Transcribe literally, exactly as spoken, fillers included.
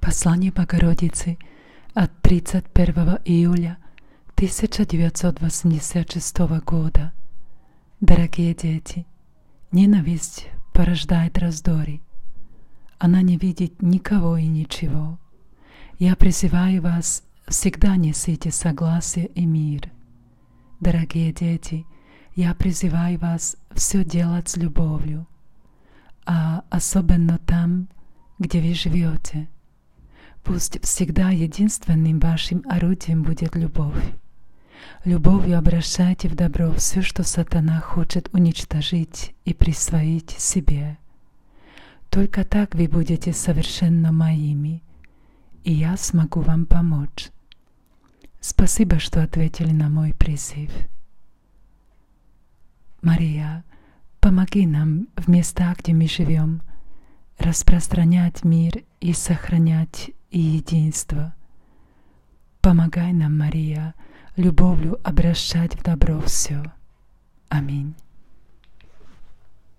Послание Богородицы от тридцать первого июля тысяча девятьсот восемьдесят шестого года. Дорогие дети, ненависть порождает раздоры. Она не видит никого и ничего. Я призываю вас, всегда несите согласие и мир. Дорогие дети, я призываю вас все делать с любовью, а особенно там, где вы живете. Пусть всегда единственным вашим орудием будет любовь. Любовью обращайте в добро все, что сатана хочет уничтожить и присвоить себе. Только так вы будете совершенно моими, и я смогу вам помочь. Спасибо, что ответили на мой призыв. Мария, помоги нам в местах, где мы живем, распространять мир и сохранять единство. Помогай нам, Мария, любовью обращать в добро все. Аминь.